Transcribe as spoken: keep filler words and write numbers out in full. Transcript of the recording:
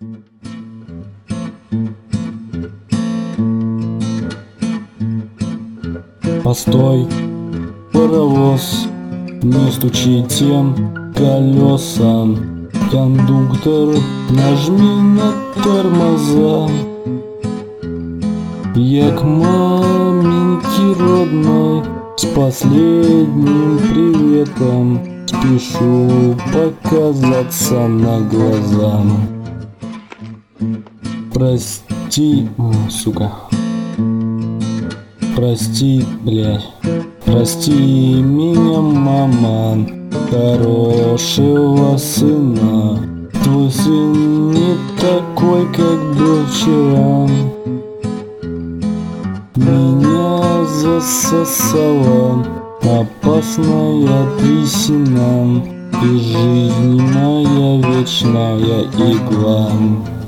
Постой, паровоз, не стучите колесам. Кондуктор, нажми на тормоза. Я к маменьке родной с последним приветом спешу показаться на глаза. Прости, сука. Прости, блядь. Прости меня, мама, хорошего сына. Твой сын не такой, как был вчера. Меня засосала опасная трясина, и жизнь моя вечная игла.